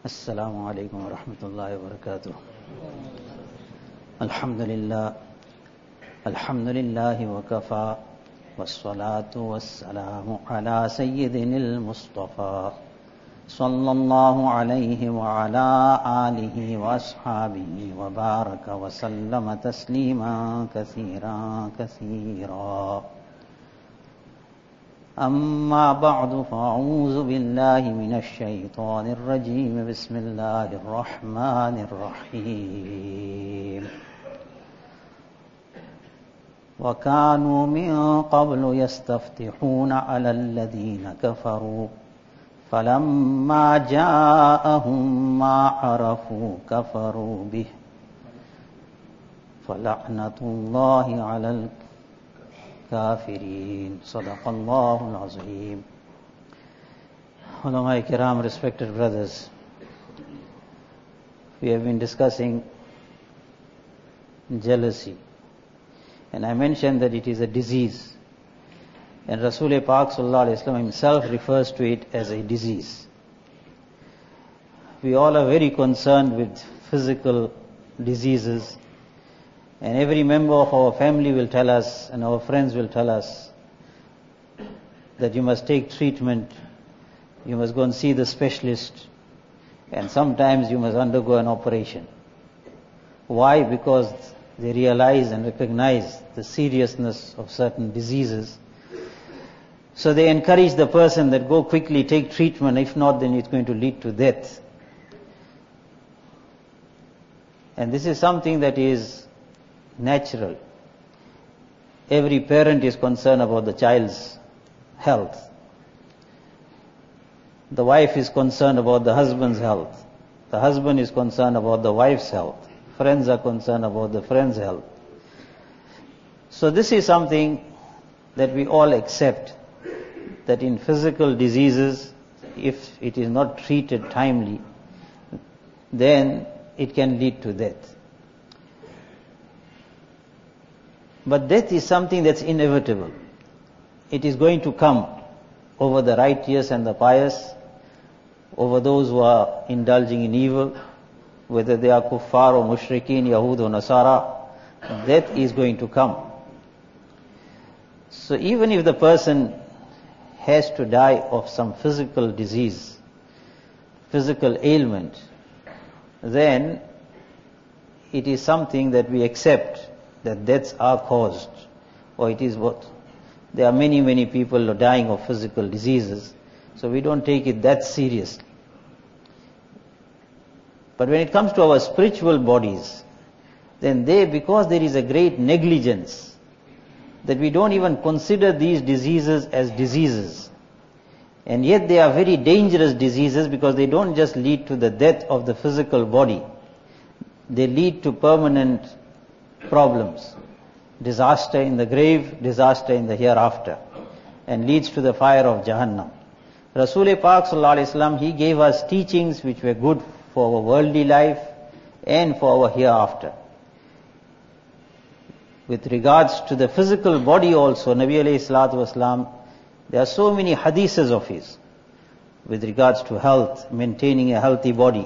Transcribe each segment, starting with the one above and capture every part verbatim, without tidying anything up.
Assalamu alaikum wa rahmatullahi wa barakatuh. Alhamdulillah, alhamdulillahi wa kafa, wassalatu wassalamu ala sayyidinil Mustafa, sallallahu alayhi wa ala alihi wa ashabihi wa baraka wa sallama tasliman kathiran kathira. أما بعد فأعوذ بالله من الشيطان الرجيم بسم الله الرحمن الرحيم وكانوا من قبل يستفتحون على الذين كفروا فلما جاءهم ما عرفوا كفروا به فلعنة الله على الكافرين Kafirin. Sadaqallahu al-Azim. Ulama kiram, respected brothers, we have been discussing jealousy, and I mentioned that it is a disease, and Rasul Pak Sallallahu Alaihi Wasallam himself refers to it as a disease. We all are very concerned with physical diseases, and every member of our family will tell us, and our friends will tell us, that you must take treatment, you must go and see the specialist, and sometimes you must undergo an operation. Why? Because they realize and recognize the seriousness of certain diseases. So they encourage the person that go quickly, take treatment, if not then it's going to lead to death. And this is something that is natural. Every parent is concerned about the child's health. The wife is concerned about the husband's health. The husband is concerned about the wife's health. Friends are concerned about the friend's health. So this is something that we all accept, that in physical diseases, if it is not treated timely, then it can lead to death. But death is something that's inevitable. It is going to come over the righteous and the pious, over those who are indulging in evil, whether they are kuffar or mushrikeen, Yahud or Nasara. Death is going to come. So even if the person has to die of some physical disease, physical ailment, then it is something that we accept, that deaths are caused, or it is what? There are many, many people dying of physical diseases, so we don't take it that seriously. But when it comes to our spiritual bodies, then they, because there is a great negligence, that we don't even consider these diseases as diseases. And yet they are very dangerous diseases, because they don't just lead to the death of the physical body, they lead to permanent problems, disaster in the grave, disaster in the hereafter, and leads to the fire of Jahannam. Rasul Pak Sallallahu Alaihi Wasallam, he gave us teachings which were good for our worldly life and for our hereafter. With regards to the physical body also, Nabi Alayhi Salatu Wasallam, there are so many hadiths of his with regards to health, maintaining a healthy body,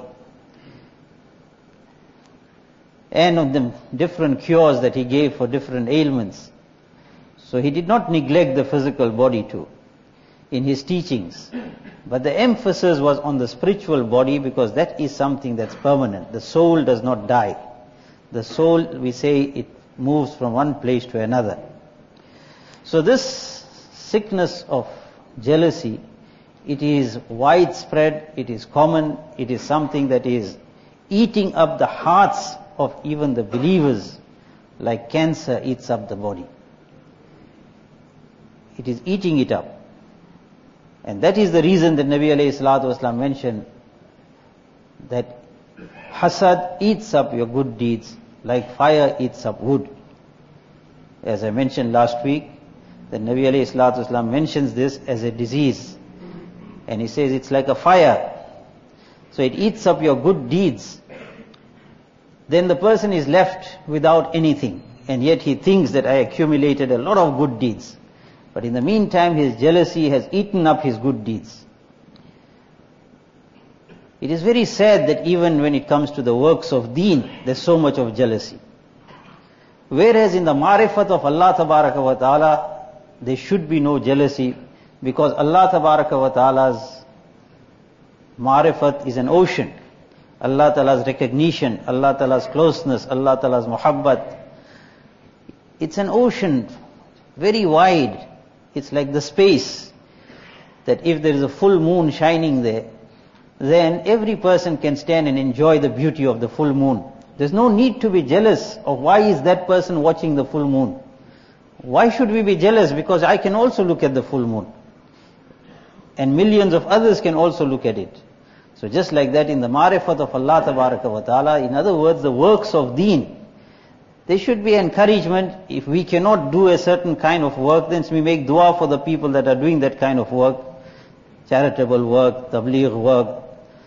and of the different cures that he gave for different ailments. So he did not neglect the physical body too in his teachings. But the emphasis was on the spiritual body, because that is something that's permanent. The soul does not die. The soul, we say, it moves from one place to another. So this sickness of jealousy, it is widespread, it is common, it is something that is eating up the hearts of even the believers, like cancer eats up the body. It is eating it up. And that is the reason that Nabi alayhi salatu wasalam mentioned that hasad eats up your good deeds like fire eats up wood. As I mentioned last week, that Nabi alayhi salatu wasalam mentions this as a disease. And he says it's like a fire. So it eats up your good deeds. Then the person is left without anything, and yet he thinks that I accumulated a lot of good deeds. But in the meantime, his jealousy has eaten up his good deeds. It is very sad that even when it comes to the works of deen, there's so much of jealousy. Whereas in the marifat of Allah Tabaraka wa Ta'ala, there should be no jealousy, because Allah Tabaraka wa Ta'ala's marifat is an ocean. Allah Ta'ala's recognition, Allah Ta'ala's closeness, Allah Ta'ala's muhabbat. It's an ocean, very wide. It's like the space, that if there is a full moon shining there, then every person can stand and enjoy the beauty of the full moon. There's no need to be jealous of why is that person watching the full moon. Why should we be jealous? Because I can also look at the full moon. And millions of others can also look at it. So just like that, in the marifat of Allah Tabaraka wa Ta'ala, in other words, the works of deen, there should be encouragement. If we cannot do a certain kind of work, then we make dua for the people that are doing that kind of work. Charitable work, tabligh work,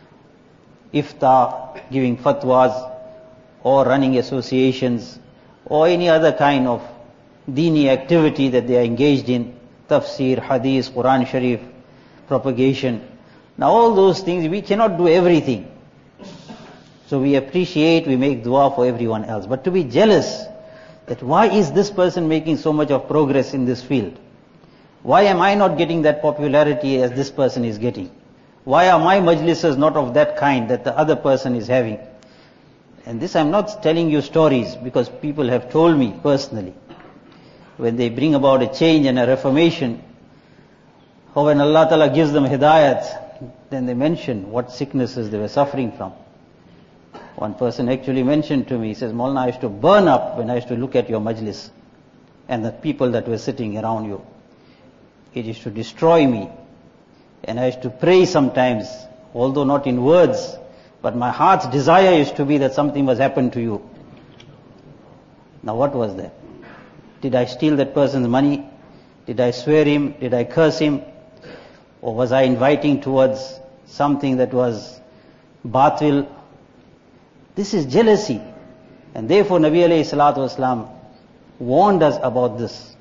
iftar, giving fatwas, or running associations, or any other kind of deeni activity that they are engaged in, tafsir, hadith, Quran Sharif, propagation. Now all those things, we cannot do everything. So we appreciate, we make dua for everyone else. But to be jealous, that why is this person making so much of progress in this field? Why am I not getting that popularity as this person is getting? Why are my majlises not of that kind that the other person is having? And this I'm not telling you stories, because people have told me personally, when they bring about a change and a reformation, or when Allah Ta'ala gives them hidayat, then they mention what sicknesses they were suffering from. One person actually mentioned to me, he says, Maulana, I used to burn up when I used to look at your majlis and the people that were sitting around you. It used to destroy me. And I used to pray sometimes, although not in words, but my heart's desire used to be that something must happen to you. Now what was that? Did I steal that person's money? Did I swear him? Did I curse him? Or was I inviting towards something that was batil? This is jealousy. And therefore Nabi alayhi salatu wasalam warned us about this.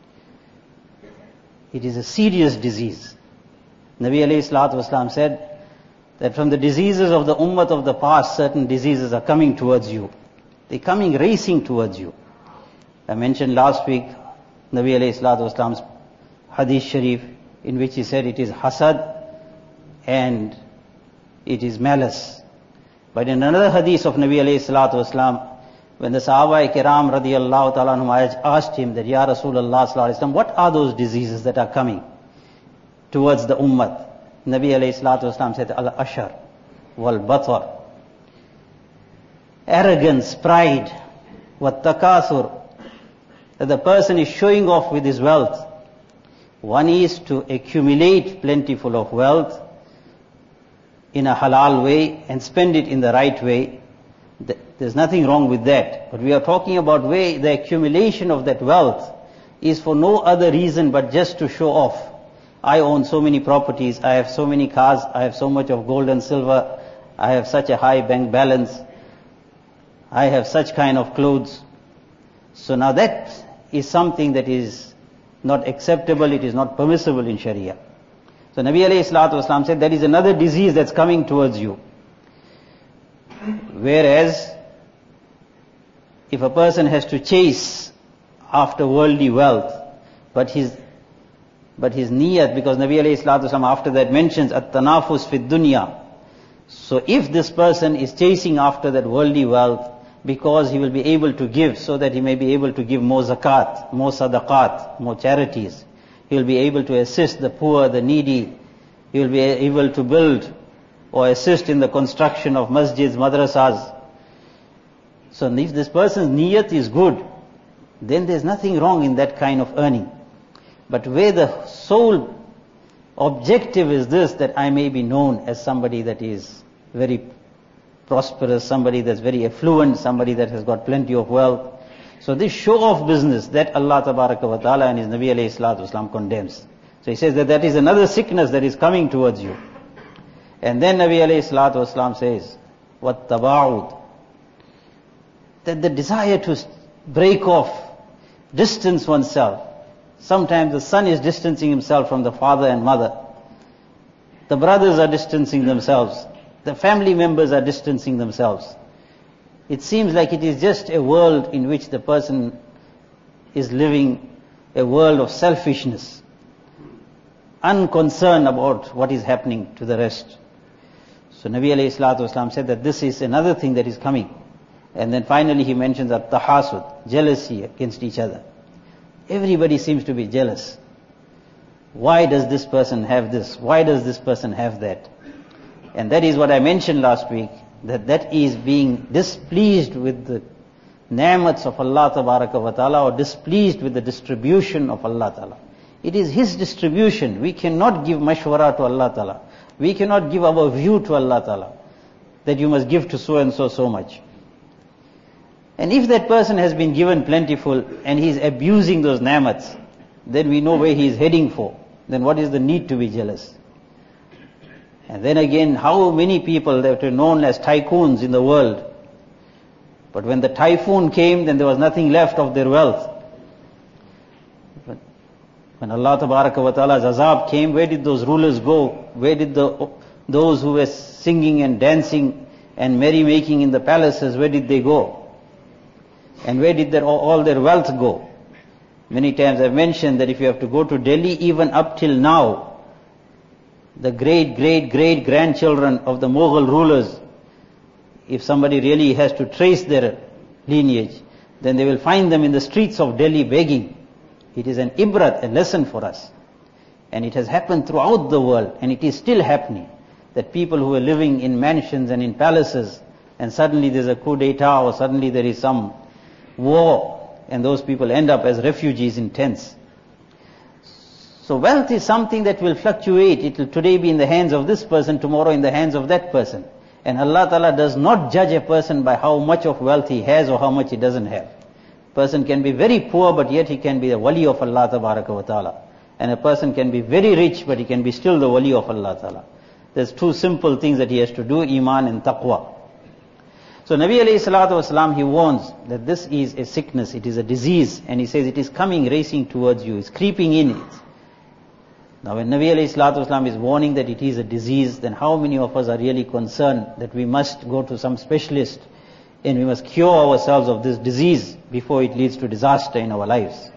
It is a serious disease. Nabi alayhi salatu wasalam said that from the diseases of the ummah of the past, certain diseases are coming towards you. They're coming racing towards you. I mentioned last week Nabi alayhi salatu wasalam's hadith sharif, in which he said it is hasad and it is malice. But in another hadith of Nabi alayhi salatu wasalam, when the Sahaba Kiram radiyallahu ta'ala anhum asked him that, Ya Rasulullah sallallahu alayhi wasallam, what are those diseases that are coming towards the ummah? Nabi alayhi salatu wasalam said, Al-ashar wal-batar. Arrogance, pride, wat-takathur. That the person is showing off with his wealth. One is to accumulate plentiful of wealth in a halal way and spend it in the right way. There's nothing wrong with that. But we are talking about where the accumulation of that wealth is for no other reason but just to show off. I own so many properties, I have so many cars, I have so much of gold and silver, I have such a high bank balance, I have such kind of clothes. So now that is something that is not acceptable, it is not permissible in Sharia. So Nabi alayhi salatu wasalam said, that is another disease that's coming towards you. Whereas, if a person has to chase after worldly wealth, but his but his niyat, because Nabi alayhi salatu wasalam after that mentions at-tanafus fid dunya. So if this person is chasing after that worldly wealth, because he will be able to give, so that he may be able to give more zakat, more sadaqat, more charities. He will be able to assist the poor, the needy. He will be able to build or assist in the construction of masjids, madrasas. So if this person's niyat is good, then there's nothing wrong in that kind of earning. But where the sole objective is this, that I may be known as somebody that is very prosperous, somebody that's very affluent, somebody that has got plenty of wealth. So this show-off business, that Allah Tabaraka wa Ta'ala and His Nabi alayhi salatu wasalam condemns. So He says that that is another sickness that is coming towards you. And then Nabi alayhi salatu wasalam says, وَالتَّبَاعُدْ, that the desire to break off, distance oneself. Sometimes the son is distancing himself from the father and mother. The brothers are distancing themselves. The family members are distancing themselves. It seems like it is just a world in which the person is living a world of selfishness, unconcerned about what is happening to the rest. So Nabi alayhi salatu wasalam said that this is another thing that is coming. And then finally he mentions at-tahasud, jealousy against each other. Everybody seems to be jealous. Why does this person have this? Why does this person have that? And that is what I mentioned last week, that that is being displeased with the ni'mats of Allah tabaraka wa ta'ala, or displeased with the distribution of Allah ta'ala. It is His distribution. We cannot give mashwara to Allah ta'ala. We cannot give our view to Allah ta'ala, that you must give to so and so so much. And if that person has been given plentiful and he is abusing those ni'mats, then we know where he is heading for. Then what is the need to be jealous? And then again, how many people that were known as tycoons in the world, but when the typhoon came, then there was nothing left of their wealth. When Allah Tabaraka wa Ta'ala's azab came, where did those rulers go? Where did the those who were singing and dancing and merrymaking in the palaces, where did they go? And where did their, all their wealth go? Many times I've mentioned that if you have to go to Delhi, even up till now, the great, great, great grandchildren of the Mughal rulers, if somebody really has to trace their lineage, then they will find them in the streets of Delhi begging. It is an ibrat, a lesson for us. And it has happened throughout the world, and it is still happening, that people who are living in mansions and in palaces, and suddenly there's a coup d'etat, or suddenly there is some war, and those people end up as refugees in tents. So wealth is something that will fluctuate. It will today be in the hands of this person, tomorrow in the hands of that person. And Allah Ta'ala does not judge a person by how much of wealth he has or how much he doesn't have. A person can be very poor, but yet he can be the wali of Allah Tabaraka wa Ta'ala. And a person can be very rich, but he can be still the wali of Allah Ta'ala. There's two simple things that he has to do, iman and taqwa. So Nabi alayhi salatu wasalam, he warns that this is a sickness, it is a disease, and he says it is coming racing towards you, it's creeping in it. Now when Nabi alayhi salatu wasalam is warning that it is a disease, then how many of us are really concerned that we must go to some specialist and we must cure ourselves of this disease before it leads to disaster in our lives?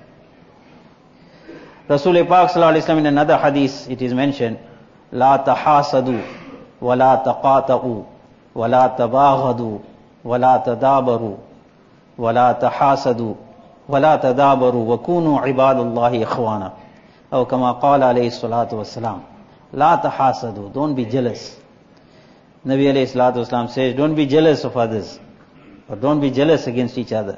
Rasul Pak sallallahu alayhi wa sallam, in another hadith it is mentioned, La tahasadu, wa la taqata'u, wa la tabaghadu, وَلَا تَدَابَرُوا وَلَا تَحَاسَدُوا وَلَا تَدَابَرُوا وَكُونُوا عِبَادَ اللَّهِ إِخْوَانًا. Or كما قال عليه الصلاة والسلام, لا تحاسدوا, don't be jealous. Nabi alayhi salatu wasalam says, don't be jealous of others, or don't be jealous against each other.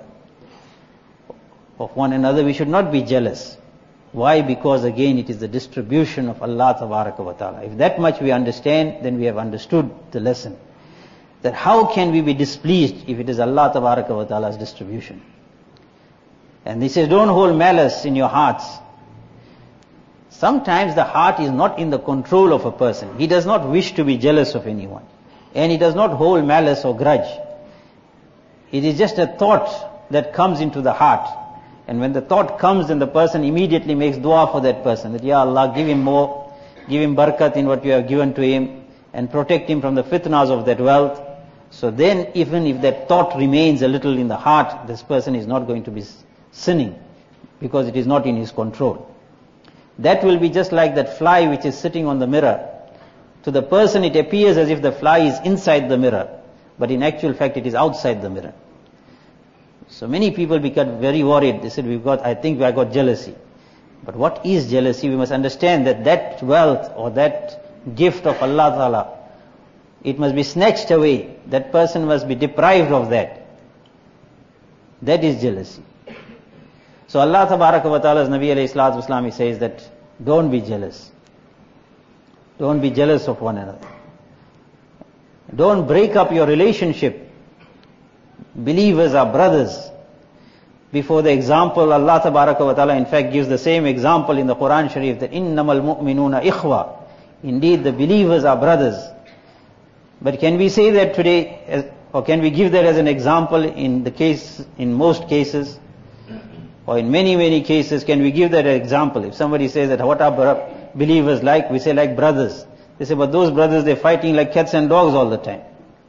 Of one another we should not be jealous. Why? Because again it is the distribution of Allah Tabaraka wa Ta'ala. If that much we understand, then we have understood the lesson. That how can we be displeased if it is Allah Tabaraka wa Ta'ala's distribution? And he says, don't hold malice in your hearts. Sometimes the heart is not in the control of a person. He does not wish to be jealous of anyone. And he does not hold malice or grudge. It is just a thought that comes into the heart. And when the thought comes, then the person immediately makes dua for that person. That, Ya Allah, give him more, give him barakat in what you have given to him, and protect him from the fitnas of that wealth. So then, even if that thought remains a little in the heart, this person is not going to be sinning, because it is not in his control. That will be just like that fly which is sitting on the mirror. To the person it appears as if the fly is inside the mirror, but in actual fact it is outside the mirror. So many people become very worried. They said, we've got, I think I got jealousy. But what is jealousy? We must understand that that wealth or that gift of Allah Ta'ala, it must be snatched away. That person must be deprived of that. That is jealousy. So Allah Tabaraka wa Ta'ala's Nabi alayhi salatu wasalam, he says that don't be jealous. Don't be jealous of one another. Don't break up your relationship. Believers are brothers. Before the example, Allah Tabaraka wa Ta'ala in fact gives the same example in the Quran Sharif, that innamal mu'minuna ikhwa. Indeed the believers are brothers. But can we say that today, as, or can we give that as an example in the case, in most cases, or in many, many cases, can we give that example? If somebody says that what are believers like, we say like brothers. They say, but those brothers, they're fighting like cats and dogs all the time.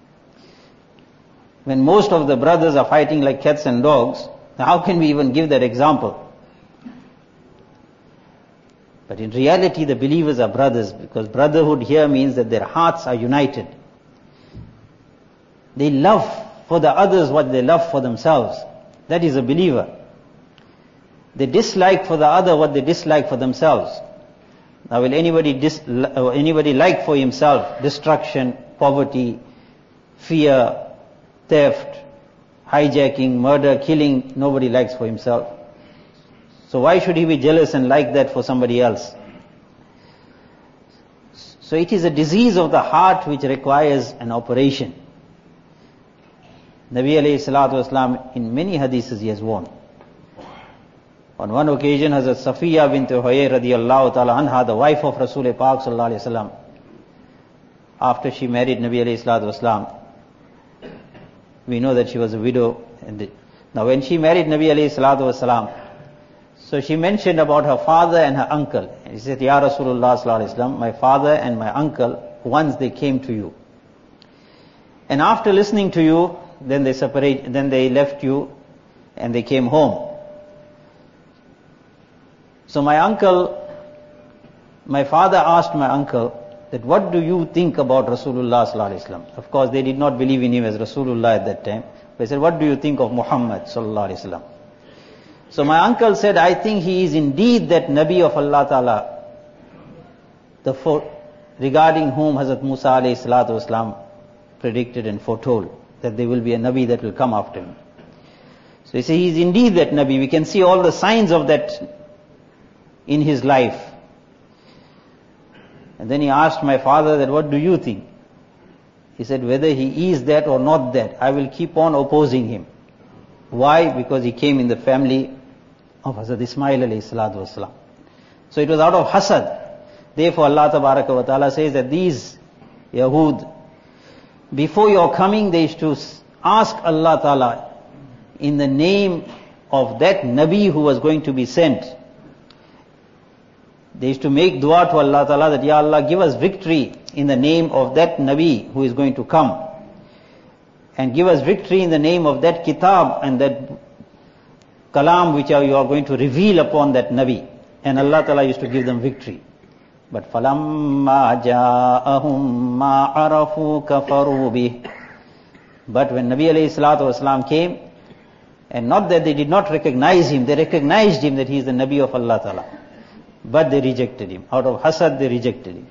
When most of the brothers are fighting like cats and dogs, how can we even give that example? But in reality, the believers are brothers, because brotherhood here means that their hearts are united. They love for the others what they love for themselves. That is a believer. They dislike for the other what they dislike for themselves. Now will anybody dis, uh, anybody like for himself destruction, poverty, fear, theft, hijacking, murder, killing? Nobody likes for himself. So why should he be jealous and like that for somebody else? So it is a disease of the heart which requires an operation. Nabi alayhi salatu wasalam, in many hadiths he has warned. On one occasion, Hazrat Safiya bint Huyay radiyallahu ta'ala anha, the wife of Rasul Pak sallallahu alayhi wasallam, after she married Nabi alayhi salatu wasalam, we know that she was a widow. And now when she married Nabi alayhi salatu wasalam, so she mentioned about her father and her uncle. And she said, Ya Rasulullah sallallahu alayhi wasallam, my father and my uncle, once they came to you. And after listening to you, then they separate, then they left you and they came home. So my uncle, my father asked my uncle that what do you think about Rasulullah sallallahu alaihi wasallam? Of course they did not believe in him as Rasulullah at that time. They said, what do you think of Muhammad sallallahu alaihi wasallam? So my uncle said, I think he is indeed that Nabi of Allah Ta'ala, the for, regarding whom Hazrat Musa alayhi salatu wasalam predicted and foretold that there will be a Nabi that will come after him. So he said, he is indeed that Nabi. We can see all the signs of that in his life. And then he asked my father that, what do you think? He said, whether he is that or not that, I will keep on opposing him. Why? Because he came in the family of Hazrat Ismail alayhi salatu wasalam. So it was out of hasad. Therefore Allah tabaraka wa ta'ala says that these Yahud, before your coming, they used to ask Allah Ta'ala in the name of that Nabi who was going to be sent. They used to make dua to Allah Ta'ala that, Ya Allah, give us victory in the name of that Nabi who is going to come. And give us victory in the name of that kitab and that kalam which you are going to reveal upon that Nabi. And Allah Ta'ala used to give them victory. But فَلَمَّا جَاءَهُمْ مَا عَرَفُوا كَفَرُوا بِهِ. But when Nabi alayhi salatu wasalam came, and not that they did not recognize him, they recognized him that he is the Nabi of Allah Ta'ala. But they rejected him. Out of hasad they rejected him.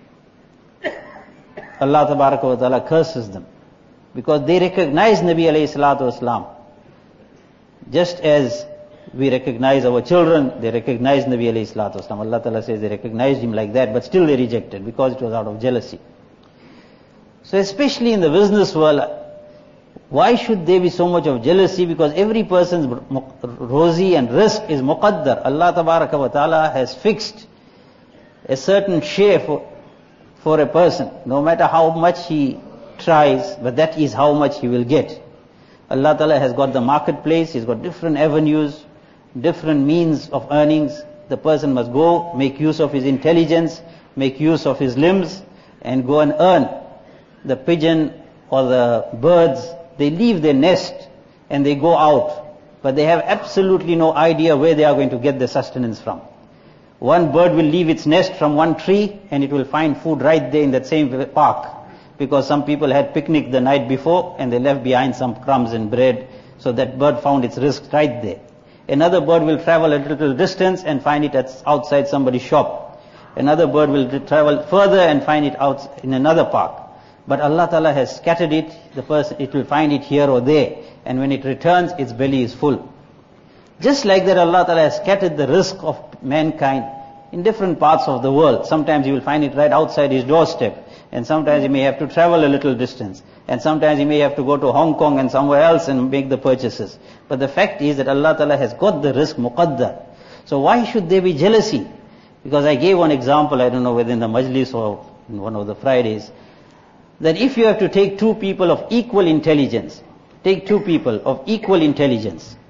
Allah Tabaraka wa Ta'ala curses them. Because they recognized Nabi alayhi salatu wasalam. Just as we recognize our children, they recognize Nabi alayhi salatu wasalam. Allah Ta'ala says they recognized him like that, but still they rejected because it was out of jealousy. So especially in the business world, why should there be so much of jealousy? Because every person's rozi and risk is muqaddar. Allah Tabaraka wa Ta'ala has fixed a certain share for, for a person. No matter how much he tries, but that is how much he will get. Allah Ta'ala has got the marketplace, He's got different avenues, different means of earnings. The person must go, make use of his intelligence, make use of his limbs, and go and earn. The pigeon or the birds, they leave their nest and they go out, but they have absolutely no idea where they are going to get their sustenance from. One bird will leave its nest from one tree and it will find food right there in that same park, because some people had picnic the night before and they left behind some crumbs and bread, so that bird found its risk right there. Another bird will travel a little distance and find it at outside somebody's shop. Another bird will travel further and find it out in another park. But Allah Ta'ala has scattered it, the person, it will find it here or there, and when it returns, its belly is full. Just like that, Allah Ta'ala has scattered the risk of mankind in different parts of the world. Sometimes you will find it right outside his doorstep, and sometimes he may have to travel a little distance, and sometimes he may have to go to Hong Kong and somewhere else and make the purchases. But the fact is that Allah Ta'ala has got the risk muqaddar. So why should there be jealousy? Because I gave one example, I don't know whether in the majlis or in one of the Fridays, that if you have to take two people of equal intelligence, take two people of equal intelligence,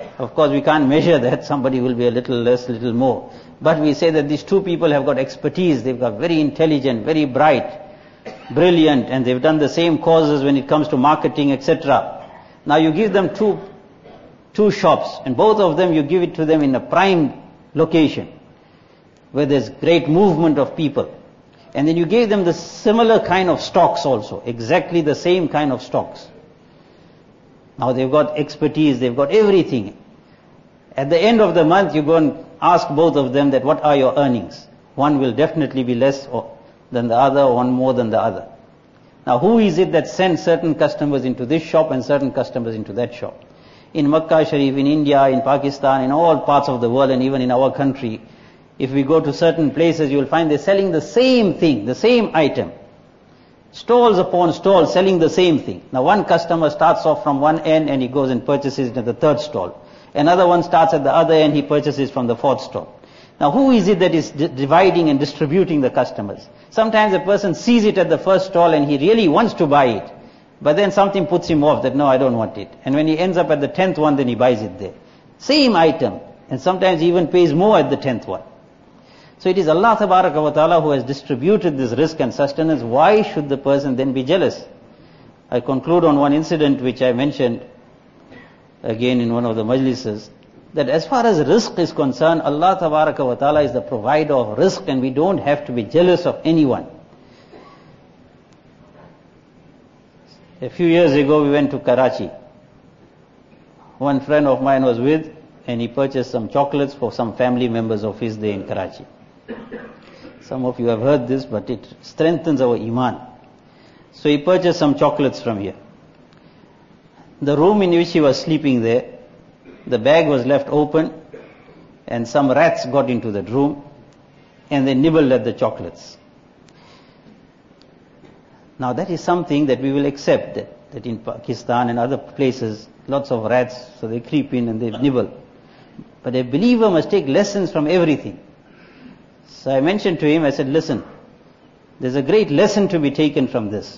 Of course, we can't measure that. Somebody will be a little less, little more. But we say that these two people have got expertise. They've got very intelligent, very bright, brilliant, and they've done the same courses when it comes to marketing, et cetera. Now you give them two, two shops, and both of them you give it to them in a prime location, where there's great movement of people. And then you gave them the similar kind of stocks also, exactly the same kind of stocks. Now they've got expertise, they've got everything. At the end of the month, you go and ask both of them that what are your earnings? One will definitely be less than the other, one more than the other. Now who is it that sends certain customers into this shop and certain customers into that shop? In Makkah Sharif, in India, in Pakistan, in all parts of the world, and even in our country, if we go to certain places, you will find they're selling the same thing, the same item. Stalls upon stalls selling the same thing. Now one customer starts off from one end and he goes and purchases it at the third stall. Another one starts at the other end, he purchases from the fourth stall. Now who is it that is di- dividing and distributing the customers? Sometimes a person sees it at the first stall and he really wants to buy it. But then something puts him off that no, I don't want it. And when he ends up at the tenth one, then he buys it there. Same item. And sometimes he even pays more at the tenth one. So it is Allah Tabaraka wa Ta'ala who has distributed this risk and sustenance. Why should the person then be jealous? I conclude on one incident which I mentioned again in one of the majlises, that as far as rizq is concerned, Allah Tabaraka wa Ta'ala is the provider of rizq, and we don't have to be jealous of anyone. A few years ago we went to Karachi. One friend of mine was with, and he purchased some chocolates for some family members of his there in Karachi. Some of you have heard this, but it strengthens our iman. So he purchased some chocolates from here. The room in which he was sleeping there, the bag was left open, and some rats got into that room, and they nibbled at the chocolates. Now that is something that we will accept, that, that in Pakistan and other places, lots of rats, so they creep in and they nibble. But a believer must take lessons from everything. So I mentioned to him, I said, listen, there's a great lesson to be taken from this.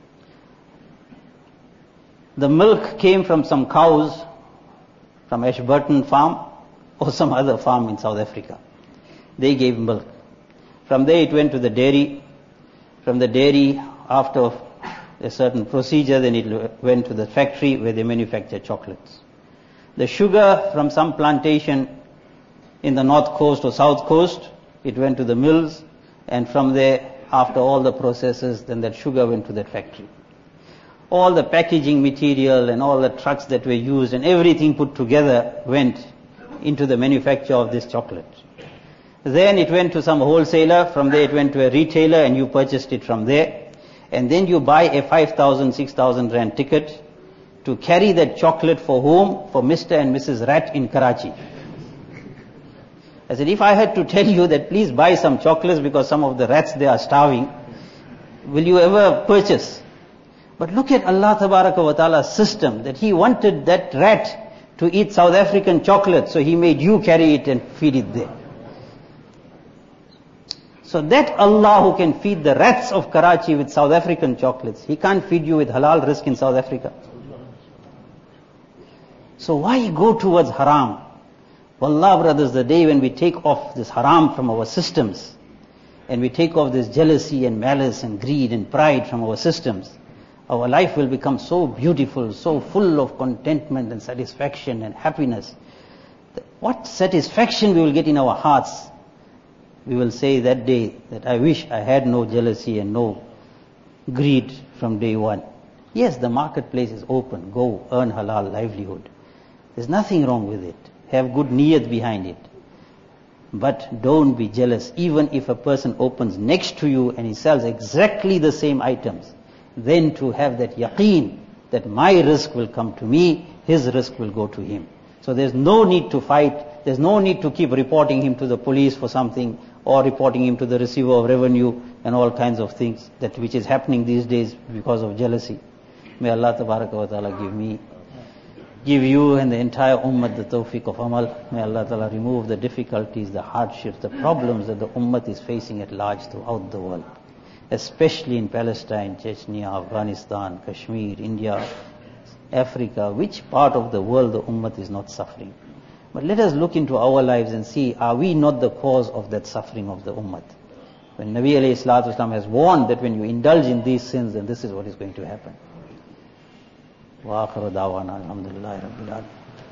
The milk came from some cows from Ashburton farm or some other farm in South Africa. They gave milk. From there it went to the dairy. From the dairy, after a certain procedure, then it went to the factory where they manufacture chocolates. The sugar from some plantation in the north coast or south coast, it went to the mills, and from there, after all the processes, then that sugar went to that factory. All the packaging material and all the trucks that were used and everything put together went into the manufacture of this chocolate. Then it went to some wholesaler, from there it went to a retailer, and you purchased it from there. And then you buy a five thousand, six thousand rand ticket to carry that chocolate for whom? For Mister and Missus Rat in Karachi. I said, if I had to tell you that please buy some chocolates because some of the rats they are starving, will you ever purchase? But look at Allah Tabaraka wa Ta'ala's system, that He wanted that rat to eat South African chocolate, so He made you carry it and feed it there. So that Allah who can feed the rats of Karachi with South African chocolates, He can't feed you with halal rizq in South Africa. So why go towards haram? Wallah, brothers, the day when we take off this haram from our systems, and we take off this jealousy and malice and greed and pride from our systems, our life will become so beautiful, so full of contentment and satisfaction and happiness. What satisfaction we will get in our hearts. We will say that day that I wish I had no jealousy and no greed from day one. Yes, the marketplace is open. Go earn halal livelihood. There's nothing wrong with it. Have good niyat behind it. But don't be jealous. Even if a person opens next to you and he sells exactly the same items, then to have that yaqeen that my risk will come to me, his risk will go to him. So there's no need to fight. There's no need to keep reporting him to the police for something, or reporting him to the receiver of revenue and all kinds of things, that which is happening these days because of jealousy. May Allah Tabaraka wa Ta'ala give me, give you and the entire ummah the tawfiq of amal. May Allah Ta'ala remove the difficulties, the hardships, the problems that the ummah is facing at large throughout the world, especially in Palestine, Chechnya, Afghanistan, Kashmir, India, Africa, which part of the world the ummah is not suffering? But let us look into our lives and see, are we not the cause of that suffering of the ummah? When Nabi alayhi salatu wasalam has warned that when you indulge in these sins, then this is what is going to happen. Wa akhiru da'wana alhamdulillahi rabbil alamin.